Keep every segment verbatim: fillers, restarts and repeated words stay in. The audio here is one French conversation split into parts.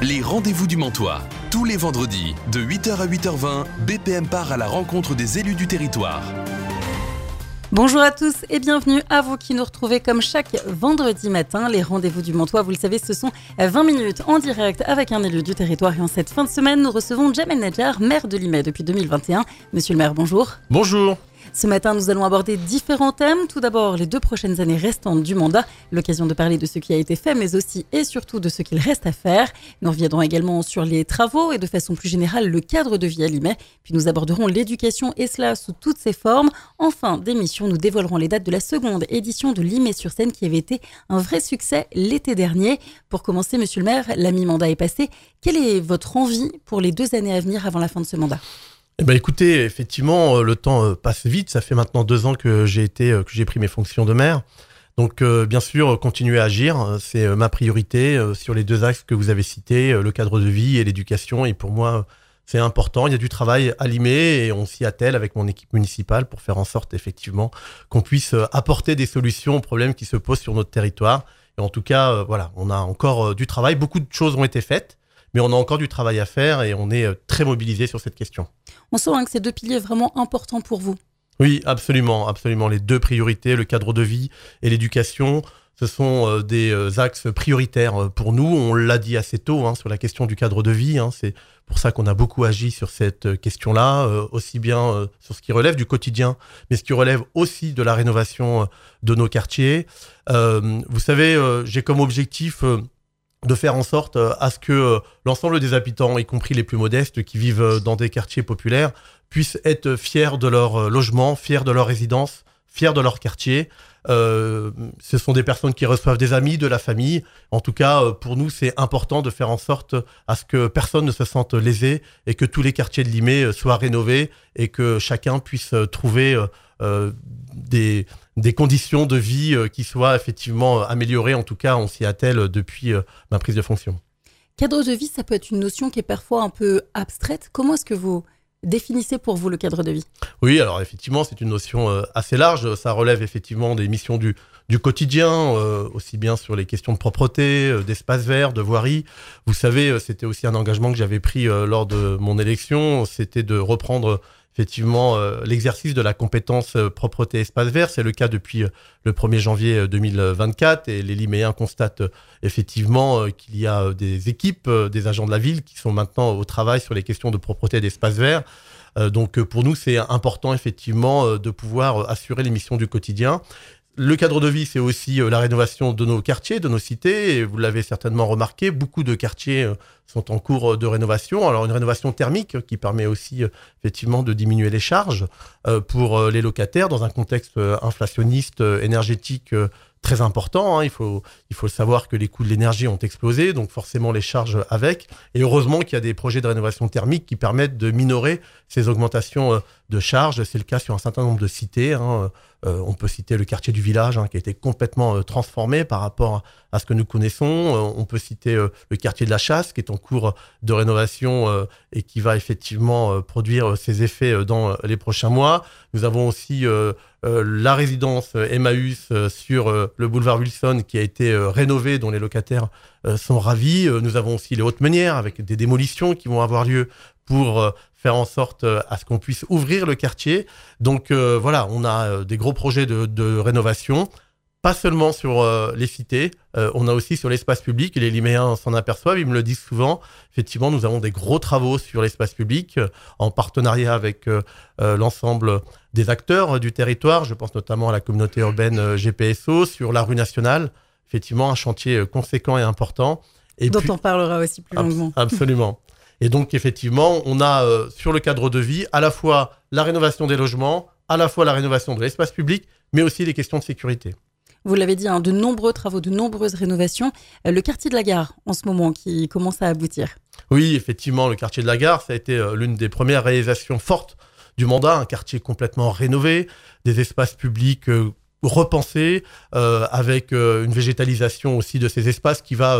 Les rendez-vous du Mantois. Tous les vendredis, de huit heures à huit heures vingt, B P M part à la rencontre des élus du territoire. Bonjour à tous et bienvenue à vous qui nous retrouvez comme chaque vendredi matin. Les rendez-vous du Mantois, vous le savez, ce sont vingt minutes en direct avec un élu du territoire. Et en cette fin de semaine, nous recevons Jamel Nedjar, maire de Limay depuis deux mille vingt et un. Monsieur le maire, bonjour. Bonjour. Ce matin, nous allons aborder différents thèmes. Tout d'abord, les deux prochaines années restantes du mandat. L'occasion de parler de ce qui a été fait, mais aussi et surtout de ce qu'il reste à faire. Nous reviendrons également sur les travaux et de façon plus générale, le cadre de vie à Limay. Puis nous aborderons l'éducation et cela sous toutes ses formes. En fin d'émission, nous dévoilerons les dates de la seconde édition de Limay sur scène qui avait été un vrai succès l'été dernier. Pour commencer, monsieur le maire, la mi-mandat est passée. Quelle est votre envie pour les deux années à venir avant la fin de ce mandat ? Eh ben écoutez, effectivement, le temps passe vite. Ça fait maintenant deux ans que j'ai été, que j'ai pris mes fonctions de maire. Donc, euh, bien sûr, continuer à agir, c'est ma priorité euh, sur les deux axes que vous avez cités, le cadre de vie et l'éducation. Et pour moi, c'est important. Il y a du travail à Limay et on s'y attelle avec mon équipe municipale pour faire en sorte, effectivement, qu'on puisse apporter des solutions aux problèmes qui se posent sur notre territoire. Et en tout cas, euh, voilà, on a encore euh, du travail. Beaucoup de choses ont été faites. Mais on a encore du travail à faire et on est très mobilisé sur cette question. On sent hein, que ces deux piliers sont vraiment importants pour vous. Oui, absolument, absolument. Les deux priorités, le cadre de vie et l'éducation, ce sont euh, des euh, axes prioritaires pour nous. On l'a dit assez tôt hein, sur la question du cadre de vie. Hein, c'est pour ça qu'on a beaucoup agi sur cette question-là, euh, aussi bien euh, sur ce qui relève du quotidien, mais ce qui relève aussi de la rénovation euh, de nos quartiers. Euh, vous savez, euh, j'ai comme objectif... Euh, de faire en sorte à ce que l'ensemble des habitants, y compris les plus modestes, qui vivent dans des quartiers populaires, puissent être fiers de leur logement, fiers de leur résidence, fiers de leur quartier. Euh, ce sont des personnes qui reçoivent des amis, de la famille. En tout cas, pour nous, c'est important de faire en sorte à ce que personne ne se sente lésé et que tous les quartiers de Limay soient rénovés et que chacun puisse trouver euh, des, des conditions de vie qui soient effectivement améliorées. En tout cas, on s'y attelle depuis ma prise de fonction. Cadre de vie, ça peut être une notion qui est parfois un peu abstraite. Comment est-ce que vous définissez pour vous le cadre de vie ? Oui, alors effectivement, c'est une notion euh, assez large. Ça relève effectivement des missions du, du quotidien, euh, aussi bien sur les questions de propreté, euh, d'espace vert, de voirie. Vous savez, euh, c'était aussi un engagement que j'avais pris euh, lors de mon élection. C'était de reprendre effectivement euh, l'exercice de la compétence euh, propreté espace vert. C'est le cas depuis euh, le premier janvier deux mille vingt-quatre et les Liméens constatent euh, effectivement euh, qu'il y a euh, des équipes, euh, des agents de la ville qui sont maintenant au travail sur les questions de propreté d'espace vert. Euh, donc euh, pour nous, c'est important effectivement euh, de pouvoir euh, assurer les missions du quotidien. Le cadre de vie, c'est aussi euh, la rénovation de nos quartiers, de nos cités. Et vous l'avez certainement remarqué, beaucoup de quartiers euh, sont en cours de rénovation. Alors une rénovation thermique qui permet aussi euh, effectivement de diminuer les charges euh, pour euh, les locataires dans un contexte euh, inflationniste, euh, énergétique euh, très important. Hein. Il faut, il faut savoir que les coûts de l'énergie ont explosé, donc forcément les charges avec. Et heureusement qu'il y a des projets de rénovation thermique qui permettent de minorer ces augmentations euh, de charges. C'est le cas sur un certain nombre de cités. Hein. Euh, on peut citer le quartier du village hein, qui a été complètement euh, transformé par rapport à, à ce que nous connaissons. Euh, on peut citer euh, le quartier de la Chasse qui est en cours de rénovation euh, et qui va effectivement euh, produire ses effets euh, dans les prochains mois. Nous avons aussi euh, euh, la résidence Emmaüs euh, sur euh, le boulevard Wilson qui a été euh, rénovée, dont les locataires euh, sont ravis. Euh, nous avons aussi les Hautes-Meunières avec des démolitions qui vont avoir lieu pour euh, faire en sorte euh, à ce qu'on puisse ouvrir le quartier. Donc euh, voilà, on a euh, des gros projets de, de rénovation, pas seulement sur euh, les cités, euh, on a aussi sur l'espace public, et les Liméens s'en aperçoivent, ils me le disent souvent. Effectivement, nous avons des gros travaux sur l'espace public, euh, en partenariat avec euh, euh, l'ensemble des acteurs euh, du territoire. Je pense notamment à la communauté urbaine euh, G P S O, sur la rue nationale. Effectivement, un chantier euh, conséquent et important. Et dont puis, on parlera aussi plus longuement. Absolument. Et donc, effectivement, on a euh, sur le cadre de vie à la fois la rénovation des logements, à la fois la rénovation de l'espace public, mais aussi les questions de sécurité. Vous l'avez dit, hein, de nombreux travaux, de nombreuses rénovations. Euh, le quartier de la Gare, en ce moment, qui commence à aboutir. Oui, effectivement, le quartier de la Gare, ça a été euh, l'une des premières réalisations fortes du mandat. Un quartier complètement rénové, des espaces publics euh, repensés, euh, avec euh, une végétalisation aussi de ces espaces qui va... Euh,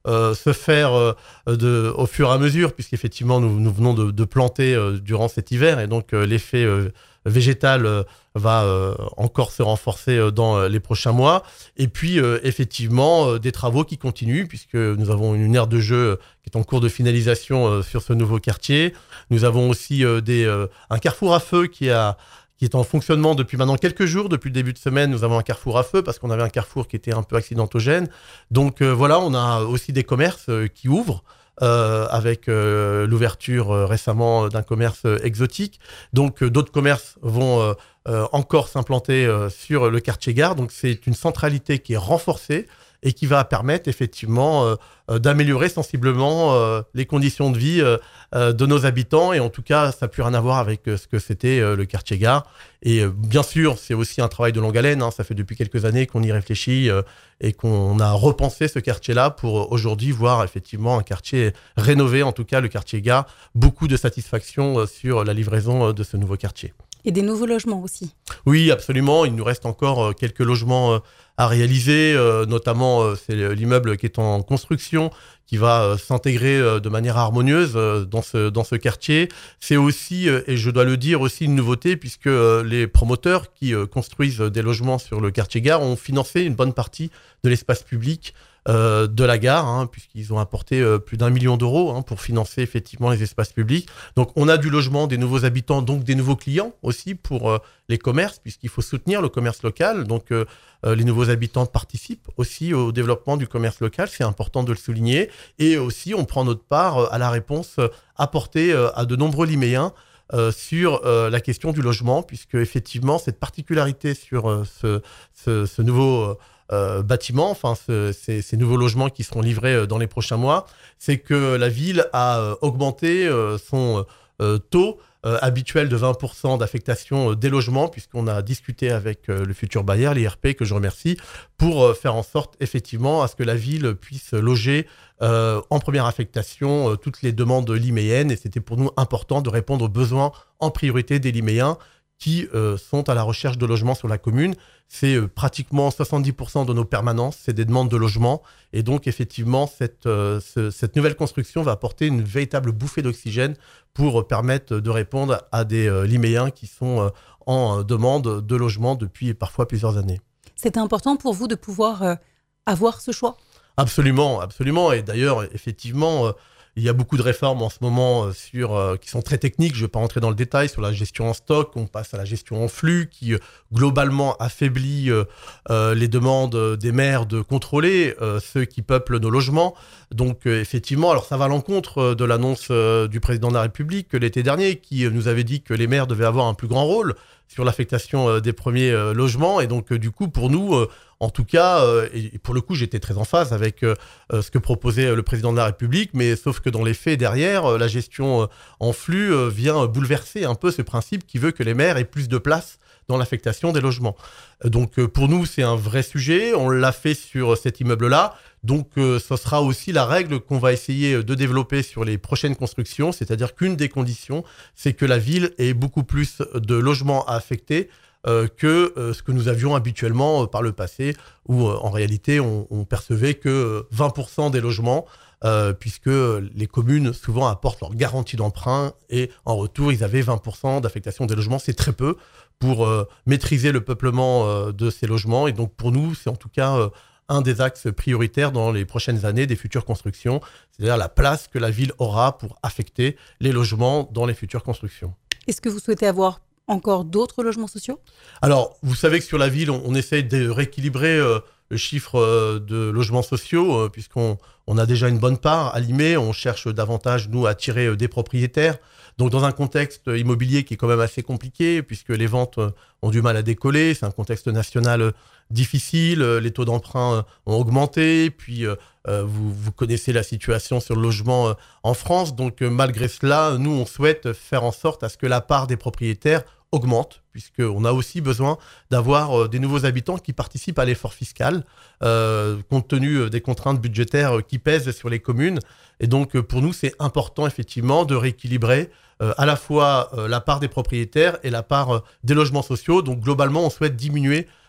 euh, se faire euh, de, au fur et à mesure, puisqu'effectivement, nous, nous venons de, de planter euh, durant cet hiver, et donc euh, l'effet euh, végétal euh, va euh, encore se renforcer euh, dans euh, les prochains mois. Et puis, euh, effectivement, euh, des travaux qui continuent, puisque nous avons une aire de jeu euh, qui est en cours de finalisation euh, sur ce nouveau quartier. Nous avons aussi euh, des, euh, un carrefour à feu qui a qui est en fonctionnement depuis maintenant quelques jours. Depuis le début de semaine, nous avons un carrefour à feu parce qu'on avait un carrefour qui était un peu accidentogène. Donc euh, voilà, on a aussi des commerces euh, qui ouvrent euh, avec euh, l'ouverture euh, récemment d'un commerce euh, exotique. Donc euh, d'autres commerces vont euh, euh, encore s'implanter euh, sur le quartier gare. Donc c'est une centralité qui est renforcée et qui va permettre effectivement euh, euh, d'améliorer sensiblement euh, les conditions de vie euh, euh, de nos habitants. Et en tout cas, ça n'a plus rien à voir avec euh, ce que c'était euh, le quartier gare. Et euh, bien sûr, c'est aussi un travail de longue haleine. Hein. Ça fait depuis quelques années qu'on y réfléchit euh, et qu'on a repensé ce quartier-là pour euh, aujourd'hui voir effectivement un quartier rénové, en tout cas le quartier gare. Beaucoup de satisfaction euh, sur la livraison euh, de ce nouveau quartier. Et des nouveaux logements aussi. Oui, absolument. Il nous reste encore euh, quelques logements euh, à réaliser, euh, notamment euh, c'est l'immeuble qui est en construction, qui va euh, s'intégrer euh, de manière harmonieuse euh, dans ce dans ce quartier. C'est aussi, euh, et je dois le dire, aussi une nouveauté, puisque euh, les promoteurs qui euh, construisent des logements sur le quartier gare ont financé une bonne partie de l'espace public Euh, de la gare, hein, puisqu'ils ont apporté euh, plus d'un million d'euros hein, pour financer effectivement les espaces publics. Donc on a du logement, des nouveaux habitants, donc des nouveaux clients aussi pour euh, les commerces, puisqu'il faut soutenir le commerce local. Donc euh, euh, les nouveaux habitants participent aussi au développement du commerce local, c'est important de le souligner. Et aussi on prend notre part euh, à la réponse euh, apportée euh, à de nombreux Liméens Euh, sur euh, la question du logement, puisque effectivement cette particularité sur euh, ce, ce, ce nouveau euh, bâtiment, enfin ce, ces, ces nouveaux logements qui seront livrés euh, dans les prochains mois, c'est que la ville a euh, augmenté euh, son euh, taux euh, habituel de vingt pour cent d'affectation euh, des logements, puisqu'on a discuté avec euh, le futur bailleur, l'I R P, que je remercie, pour euh, faire en sorte effectivement à ce que la ville puisse loger Euh, en première affectation euh, toutes les demandes liméennes, et c'était pour nous important de répondre aux besoins en priorité des Liméens qui euh, sont à la recherche de logements sur la commune. C'est euh, pratiquement soixante-dix pour cent de nos permanences, c'est des demandes de logement, et donc effectivement cette, euh, ce, cette nouvelle construction va apporter une véritable bouffée d'oxygène pour euh, permettre de répondre à des euh, Liméens qui sont euh, en euh, demande de logement depuis parfois plusieurs années. C'était important pour vous de pouvoir euh, avoir ce choix ? Absolument, absolument. Et d'ailleurs, effectivement, euh, il y a beaucoup de réformes en ce moment euh, sur, euh, qui sont très techniques. Je ne vais pas rentrer dans le détail sur la gestion en stock. On passe à la gestion en flux qui, euh, globalement, affaiblit euh, euh, les demandes des maires de contrôler euh, ceux qui peuplent nos logements. Donc, euh, effectivement, alors ça va à l'encontre de l'annonce euh, du président de la République l'été dernier qui euh, nous avait dit que les maires devaient avoir un plus grand rôle sur l'affectation euh, des premiers euh, logements. Et donc, euh, du coup, pour nous... Euh, En tout cas, euh, et pour le coup, j'étais très en phase avec euh, ce que proposait le président de la République, mais sauf que dans les faits, derrière, euh, la gestion euh, en flux euh, vient bouleverser un peu ce principe qui veut que les maires aient plus de place dans l'affectation des logements. Donc euh, pour nous, c'est un vrai sujet, on l'a fait sur cet immeuble-là, donc euh, ce sera aussi la règle qu'on va essayer de développer sur les prochaines constructions, c'est-à-dire qu'une des conditions, c'est que la ville ait beaucoup plus de logements à affecter Euh, que euh, ce que nous avions habituellement euh, par le passé, où euh, en réalité on, on percevait que vingt pour cent des logements, euh, puisque les communes souvent apportent leur garantie d'emprunt et en retour ils avaient vingt pour cent d'affectation des logements, c'est très peu pour euh, maîtriser le peuplement euh, de ces logements. Et donc pour nous c'est en tout cas euh, un des axes prioritaires dans les prochaines années des futures constructions, c'est-à-dire la place que la ville aura pour affecter les logements dans les futures constructions. Est-ce que vous souhaitez avoir encore d'autres logements sociaux ? Alors, vous savez que sur la ville, on, on essaye de rééquilibrer euh, le chiffre euh, de logements sociaux, euh, puisqu'on on a déjà une bonne part à Limay. On cherche davantage, nous, à attirer euh, des propriétaires. Donc, dans un contexte immobilier qui est quand même assez compliqué, puisque les ventes euh, ont du mal à décoller, c'est un contexte national euh, difficile, euh, les taux d'emprunt euh, ont augmenté, puis euh, euh, vous, vous connaissez la situation sur le logement euh, en France. Donc, euh, malgré cela, nous, on souhaite faire en sorte à ce que la part des propriétaires augmente, puisqu'on a aussi besoin d'avoir euh, des nouveaux habitants qui participent à l'effort fiscal, euh, compte tenu des contraintes budgétaires qui pèsent sur les communes. Et donc, pour nous, c'est important, effectivement, de rééquilibrer euh, à la fois euh, la part des propriétaires et la part euh, des logements sociaux. Donc, globalement, on souhaite diminuer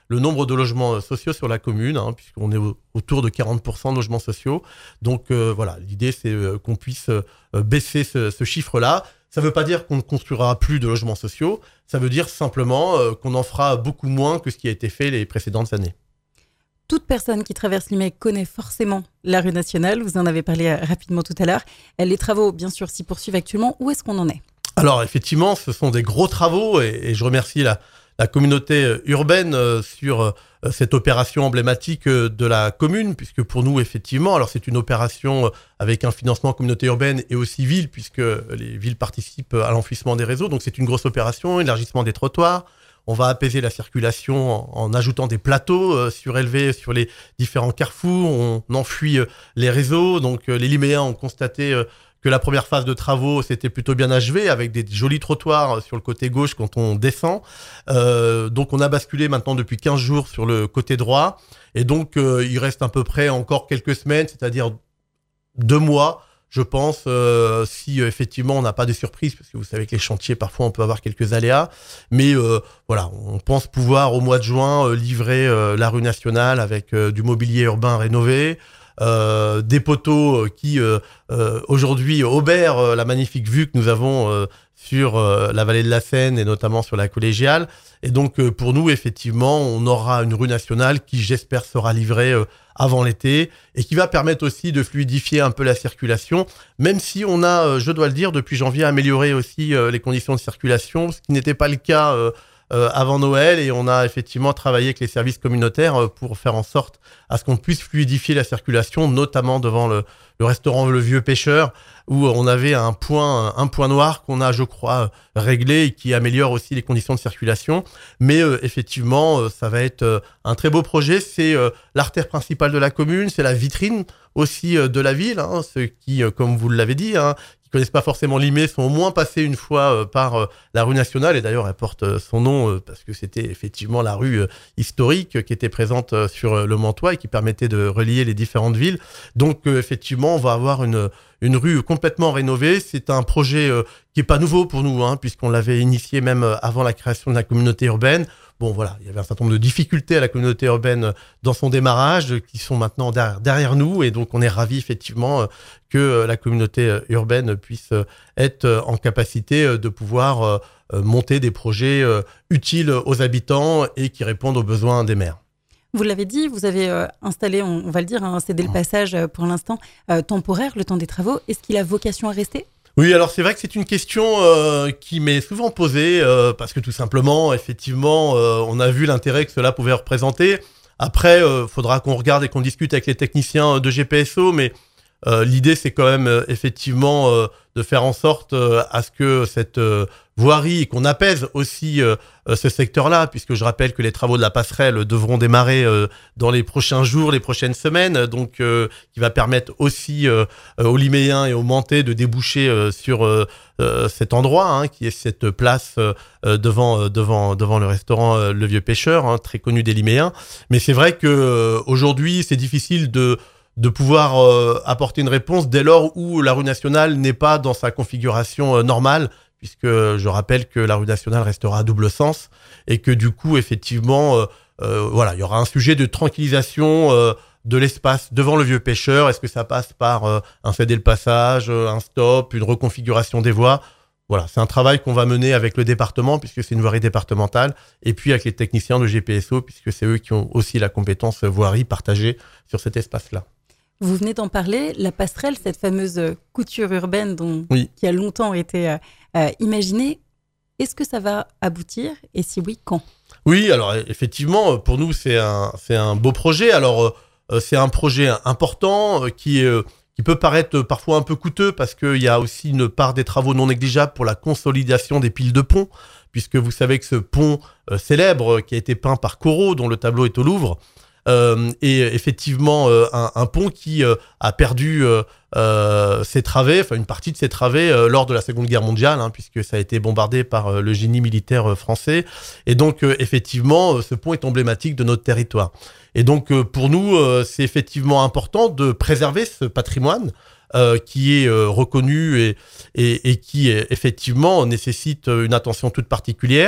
le nombre de logements sociaux sur la commune, hein, puisqu'on est au, autour de quarante pour cent de logements sociaux. Donc euh, voilà, l'idée c'est euh, qu'on puisse euh, baisser ce, ce chiffre-là. Ça ne veut pas dire qu'on ne construira plus de logements sociaux, ça veut dire simplement euh, qu'on en fera beaucoup moins que ce qui a été fait les précédentes années. Toute personne qui traverse Limay connaît forcément la rue nationale. Vous en avez parlé rapidement tout à l'heure. Les travaux, bien sûr, s'y poursuivent actuellement. Où est-ce qu'on en est ? Alors, effectivement, ce sont des gros travaux et, et je remercie la, la communauté urbaine euh, sur euh, cette opération emblématique euh, de la commune, puisque pour nous, effectivement, alors c'est une opération euh, avec un financement communauté urbaine et aussi ville, puisque les villes participent à l'enfouissement des réseaux. Donc, c'est une grosse opération, élargissement des trottoirs. On va apaiser la circulation en, en ajoutant des plateaux euh, surélevés sur les différents carrefours. On enfouit euh, les réseaux. Donc, euh, les Liméens ont constaté euh, que la première phase de travaux s'était plutôt bien achevée avec des jolis trottoirs sur le côté gauche quand on descend. Euh, donc, on a basculé maintenant depuis quinze jours sur le côté droit. Et donc, euh, il reste à peu près encore quelques semaines, c'est-à-dire deux mois, je pense, euh, si euh, effectivement on n'a pas de surprises, parce que vous savez que les chantiers, parfois on peut avoir quelques aléas, mais euh, voilà, on pense pouvoir au mois de juin euh, livrer euh, la rue nationale avec euh, du mobilier urbain rénové, euh, des poteaux qui euh, euh, aujourd'hui obèrent euh, la magnifique vue que nous avons euh, sur euh, la vallée de la Seine et notamment sur la collégiale. Et donc euh, pour nous, effectivement, on aura une rue nationale qui, j'espère, sera livrée euh, avant l'été et qui va permettre aussi de fluidifier un peu la circulation, même si on a, euh, je dois le dire, depuis janvier, amélioré aussi euh, les conditions de circulation, ce qui n'était pas le cas euh, euh, avant Noël, et on a effectivement travaillé avec les services communautaires euh, pour faire en sorte à ce qu'on puisse fluidifier la circulation, notamment devant le, le restaurant Le Vieux Pêcheur, où on avait un point, un point noir qu'on a, je crois, réglé et qui améliore aussi les conditions de circulation. Mais euh, effectivement, euh, ça va être euh, un très beau projet. C'est euh, l'artère principale de la commune, c'est la vitrine aussi euh, de la ville. Hein, ceux qui, euh, comme vous l'avez dit, hein, qui connaissent pas forcément Limay sont au moins passés une fois euh, par euh, la rue nationale. Et d'ailleurs, elle porte euh, son nom euh, parce que c'était effectivement la rue euh, historique euh, qui était présente euh, sur euh, le Mantois et qui permettait de relier les différentes villes. Donc euh, effectivement, on va avoir une une rue complètement rénovée. C'est un projet euh, qui est pas nouveau pour nous, hein, puisqu'on l'avait initié même euh, avant la création de la communauté urbaine. Bon, voilà, il y avait un certain nombre de difficultés à la communauté urbaine dans son démarrage, euh, qui sont maintenant derrière, derrière nous, et donc on est ravis effectivement euh, que euh, la communauté euh, urbaine puisse euh, être euh, en capacité euh, de pouvoir euh, euh, monter des projets euh, utiles aux habitants et qui répondent aux besoins des maires. Vous l'avez dit, vous avez euh, installé, on, on va le dire, un cédé le passage euh, pour l'instant euh, temporaire, le temps des travaux. Est-ce qu'il a vocation à rester ? Oui, alors c'est vrai que c'est une question euh, qui m'est souvent posée, euh, parce que tout simplement, effectivement, euh, on a vu l'intérêt que cela pouvait représenter. Après, il euh, faudra qu'on regarde et qu'on discute avec les techniciens de G P S O, mais euh, l'idée, c'est quand même euh, effectivement euh, de faire en sorte euh, à ce que cette euh, voirie, et qu'on apaise aussi euh, ce secteur-là, puisque je rappelle que les travaux de la passerelle devront démarrer euh, dans les prochains jours, les prochaines semaines, donc euh, qui va permettre aussi euh, aux Liméens et aux Mantais de déboucher euh, sur euh, euh, cet endroit, hein, qui est cette place euh, devant euh, devant devant le restaurant euh, Le Vieux Pêcheur, hein, très connu des Liméens. Mais c'est vrai que euh, aujourd'hui, c'est difficile de de pouvoir euh, apporter une réponse dès lors où la rue nationale n'est pas dans sa configuration euh, normale, puisque je rappelle que la rue nationale restera à double sens et que du coup, effectivement, euh, euh, voilà, il y aura un sujet de tranquillisation euh, de l'espace devant le Vieux Pêcheur. Est-ce que ça passe par euh, un cédé le passage, un stop, une reconfiguration des voies ? Voilà, c'est un travail qu'on va mener avec le département, puisque c'est une voirie départementale, et puis avec les techniciens de G P S O, puisque c'est eux qui ont aussi la compétence voirie partagée sur cet espace-là. Vous venez d'en parler, la passerelle, cette fameuse couture urbaine dont, oui. qui a longtemps été euh, euh, imaginée, est-ce que ça va aboutir ? Et si oui, quand ? Oui, alors effectivement, pour nous, c'est un, c'est un beau projet. Alors, euh, c'est un projet important euh, qui, euh, qui peut paraître parfois un peu coûteux parce qu'il y a aussi une part des travaux non négligeables pour la consolidation des piles de pont, puisque vous savez que ce pont euh, célèbre qui a été peint par Corot, dont le tableau est au Louvre, Euh, et effectivement euh, un, un pont qui euh, a perdu euh, euh, ses travées, enfin une partie de ses travées euh, lors de la Seconde Guerre mondiale, hein, puisque ça a été bombardé par euh, le génie militaire euh, français. Et donc euh, effectivement, euh, ce pont est emblématique de notre territoire. Et donc euh, pour nous, euh, c'est effectivement important de préserver ce patrimoine euh, qui est euh, reconnu et, et, et qui euh, effectivement nécessite une attention toute particulière.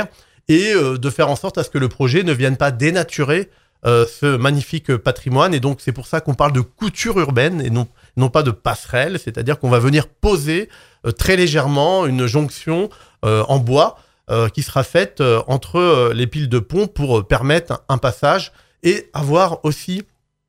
et euh, de faire en sorte à ce que le projet ne vienne pas dénaturer euh, ce magnifique patrimoine. Et donc c'est pour ça qu'on parle de couture urbaine et non, non pas de passerelle, c'est-à-dire qu'on va venir poser euh, très légèrement une jonction euh, en bois euh, qui sera faite euh, entre euh, les piles de pont pour euh, permettre un, un passage et avoir aussi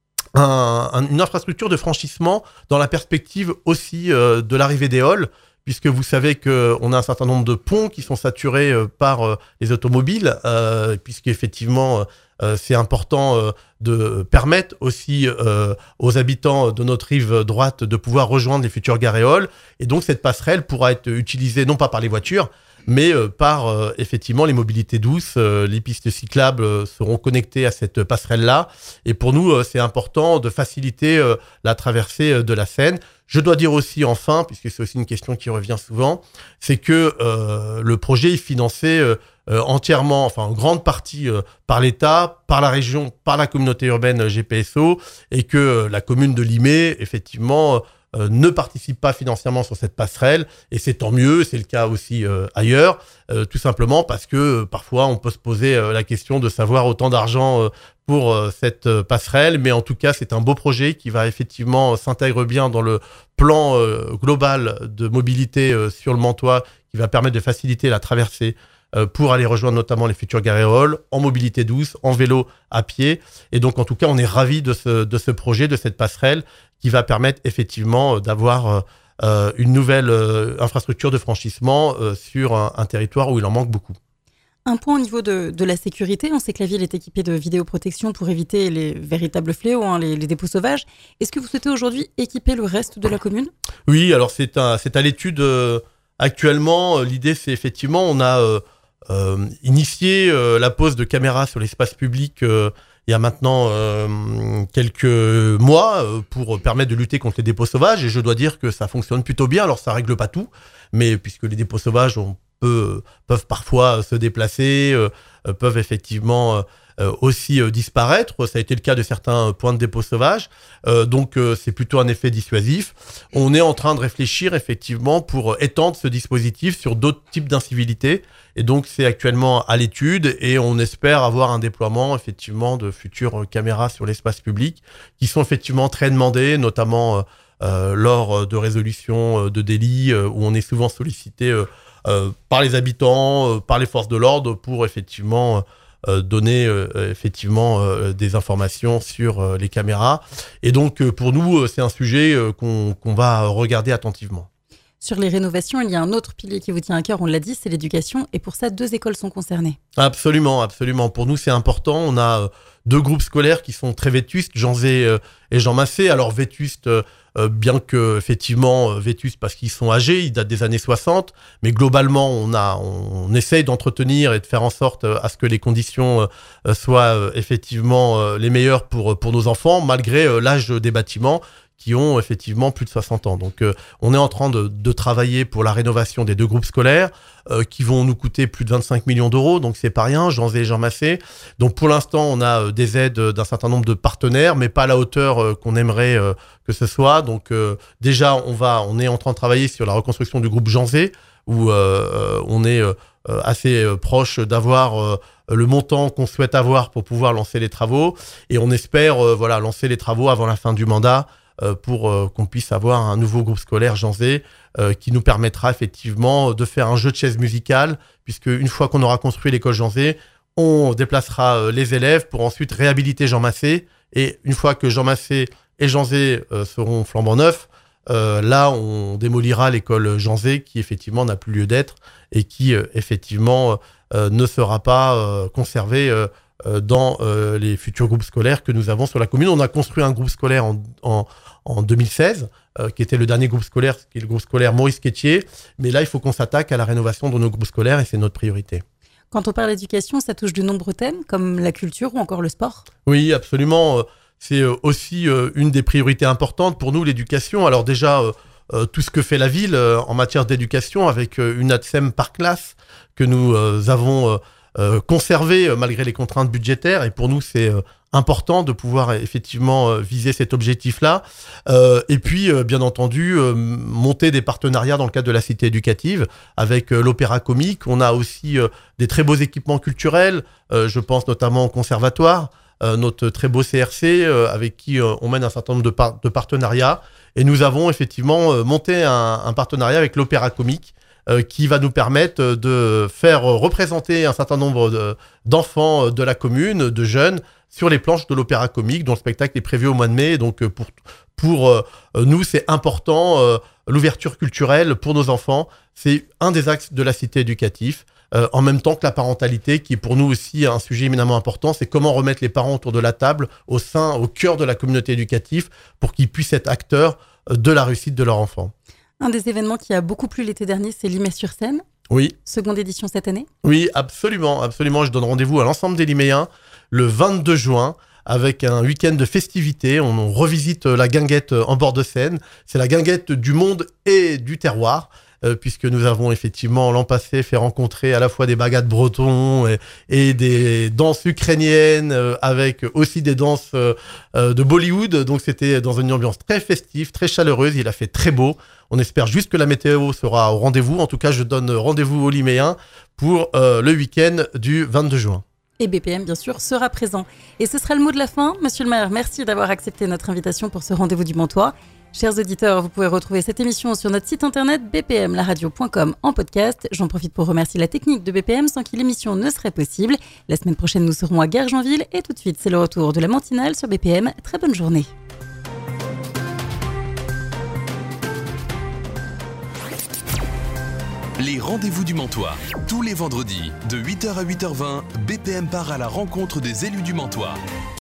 un, un, une infrastructure de franchissement dans la perspective aussi euh, de l'arrivée des halls, puisque vous savez qu'on a un certain nombre de ponts qui sont saturés euh, par euh, les automobiles, euh, puisqu'effectivement euh, c'est important euh, de permettre aussi euh, aux habitants de notre rive droite de pouvoir rejoindre les futures gares et halls. Et donc cette passerelle pourra être utilisée non pas par les voitures, mais euh, par euh, effectivement les mobilités douces. Euh, les pistes cyclables euh, seront connectées à cette passerelle-là. Et pour nous, euh, c'est important de faciliter euh, la traversée euh, de la Seine. Je dois dire aussi, enfin, puisque c'est aussi une question qui revient souvent, c'est que euh, le projet est financé euh, euh, entièrement, enfin en grande partie euh, par l'État, par la région, par la communauté urbaine G P S O, et que euh, la commune de Limay, effectivement, euh, ne participe pas financièrement sur cette passerelle, et c'est tant mieux, c'est le cas aussi euh, ailleurs, euh, tout simplement parce que euh, parfois on peut se poser euh, la question de savoir autant d'argent euh, pour euh, cette euh, passerelle, mais en tout cas c'est un beau projet qui va effectivement euh, s'intègre bien dans le plan euh, global de mobilité euh, sur le Mantois, qui va permettre de faciliter la traversée euh, pour aller rejoindre notamment les futures gares et halls, en mobilité douce, en vélo, à pied. Et donc en tout cas on est ravis de ce, de ce projet, de cette passerelle qui va permettre effectivement euh, d'avoir euh, une nouvelle euh, infrastructure de franchissement euh, sur un, un territoire où il en manque beaucoup. Un point au niveau de, de la sécurité, on sait que la ville est équipée de vidéoprotection pour éviter les véritables fléaux, hein, les, les dépôts sauvages. Est-ce que vous souhaitez aujourd'hui équiper le reste de la commune ? Oui, alors c'est, un, c'est à l'étude euh, actuellement. L'idée, c'est effectivement, on a euh, euh, initié euh, la pose de caméras sur l'espace public euh, il y a maintenant euh, quelques mois euh, pour permettre de lutter contre les dépôts sauvages. Et je dois dire que ça fonctionne plutôt bien. Alors ça règle pas tout, mais puisque les dépôts sauvages ont Peut, peuvent parfois se déplacer, euh, peuvent effectivement euh, aussi euh, disparaître. Ça a été le cas de certains points de dépôt sauvages. Euh, donc, euh, c'est plutôt un effet dissuasif. On est en train de réfléchir effectivement pour étendre ce dispositif sur d'autres types d'incivilités. Et donc, c'est actuellement à l'étude et on espère avoir un déploiement effectivement de futures caméras sur l'espace public qui sont effectivement très demandées, notamment euh, euh, lors de résolutions de délits euh, où on est souvent sollicité euh, Euh, par les habitants, euh, par les forces de l'ordre pour effectivement euh, donner euh, effectivement euh, des informations sur euh, les caméras. Et donc euh, pour nous, euh, c'est un sujet euh, qu'on, qu'on va regarder attentivement. Sur les rénovations, il y a un autre pilier qui vous tient à cœur, on l'a dit, c'est l'éducation. Et pour ça, deux écoles sont concernées. Absolument, absolument. Pour nous, c'est important. On a euh, deux groupes scolaires qui sont très vétustes, Jean Zé euh, et Jean Massé. Alors vétustes, euh, euh, bien que effectivement euh, vétustes parce qu'ils sont âgés, ils datent des années soixante. Mais globalement, on a, on, on essaye d'entretenir et de faire en sorte euh, à ce que les conditions euh, soient euh, effectivement euh, les meilleures pour pour nos enfants, malgré euh, l'âge des bâtiments qui ont effectivement plus de soixante ans. Donc euh, on est en train de, de travailler pour la rénovation des deux groupes scolaires euh, qui vont nous coûter plus de vingt-cinq millions d'euros, donc c'est pas rien, Jean Zé et Jean Massé. Donc pour l'instant, on a euh, des aides d'un certain nombre de partenaires, mais pas à la hauteur euh, qu'on aimerait euh, que ce soit. Donc euh, déjà, on, va, on est en train de travailler sur la reconstruction du groupe Jean Zé, où euh, on est euh, assez euh, proche d'avoir euh, le montant qu'on souhaite avoir pour pouvoir lancer les travaux. Et on espère euh, voilà, lancer les travaux avant la fin du mandat, pour euh, qu'on puisse avoir un nouveau groupe scolaire Jean Zé euh, qui nous permettra effectivement de faire un jeu de chaises musicales, puisque une fois qu'on aura construit l'école Jean Zé, on déplacera euh, les élèves pour ensuite réhabiliter Jean Massé, et une fois que Jean Massé et Jean Zé euh, seront flambant neufs, euh, là on démolira l'école Jean Zé qui effectivement n'a plus lieu d'être et qui euh, effectivement euh, ne sera pas euh, conservée euh, dans euh, les futurs groupes scolaires que nous avons sur la commune. On a construit un groupe scolaire en, en, en deux mille seize, euh, qui était le dernier groupe scolaire, qui est le groupe scolaire Maurice Quétier. Mais là, il faut qu'on s'attaque à la rénovation de nos groupes scolaires et c'est notre priorité. Quand on parle d'éducation, ça touche de nombreux thèmes, comme la culture ou encore le sport ? Oui, absolument. C'est aussi une des priorités importantes pour nous, l'éducation. Alors déjà, euh, tout ce que fait la ville euh, en matière d'éducation, avec une A T S E M par classe que nous euh, avons... Euh, Euh, conservé euh, malgré les contraintes budgétaires, et pour nous c'est euh, important de pouvoir effectivement euh, viser cet objectif-là. Euh, et puis, euh, bien entendu, euh, monter des partenariats dans le cadre de la cité éducative avec euh, l'Opéra Comique. On a aussi euh, des très beaux équipements culturels. Euh, je pense notamment au conservatoire, euh, notre très beau C R C euh, avec qui euh, on mène un certain nombre de, par- de partenariats. Et nous avons effectivement euh, monté un, un partenariat avec l'Opéra Comique euh, qui va nous permettre de faire représenter un certain nombre de, d'enfants de la commune, de jeunes, sur les planches de l'Opéra Comique, dont le spectacle est prévu au mois de mai. Donc pour, pour euh, nous, c'est important, euh, l'ouverture culturelle pour nos enfants, c'est un des axes de la cité éducative. Euh, en même temps que la parentalité, qui est pour nous aussi un sujet éminemment important, c'est comment remettre les parents autour de la table, au sein, au cœur de la communauté éducative, pour qu'ils puissent être acteurs de la réussite de leur enfant. Un des événements qui a beaucoup plu l'été dernier, c'est l'I M E sur scène. Oui. Seconde édition cette année. Oui, absolument, absolument. Je donne rendez-vous à l'ensemble des Liméens le vingt-deux juin avec un week-end de festivités. On, on revisite la guinguette en bord de Seine. C'est la guinguette du monde et du terroir. Euh, puisque nous avons effectivement l'an passé fait rencontrer à la fois des bagattes bretons et, et des danses ukrainiennes euh, avec aussi des danses euh, euh, de Bollywood. Donc c'était dans une ambiance très festive, très chaleureuse. Il a fait très beau. On espère juste que la météo sera au rendez-vous. En tout cas, je donne rendez-vous aux Liméens pour euh, le week-end du vingt-deux juin. Et B P M, bien sûr, sera présent. Et ce sera le mot de la fin. Monsieur le maire, merci d'avoir accepté notre invitation pour ce rendez-vous du Mantois. Chers auditeurs, vous pouvez retrouver cette émission sur notre site internet b p m la radio point com en podcast. J'en profite pour remercier la technique de B P M sans qui l'émission ne serait possible. La semaine prochaine, nous serons à Guergenville et tout de suite, c'est le retour de la matinale sur B P M. Très bonne journée. Les rendez-vous du Mantois. Tous les vendredis, de huit heures à huit heures vingt, B P M part à la rencontre des élus du Mantois.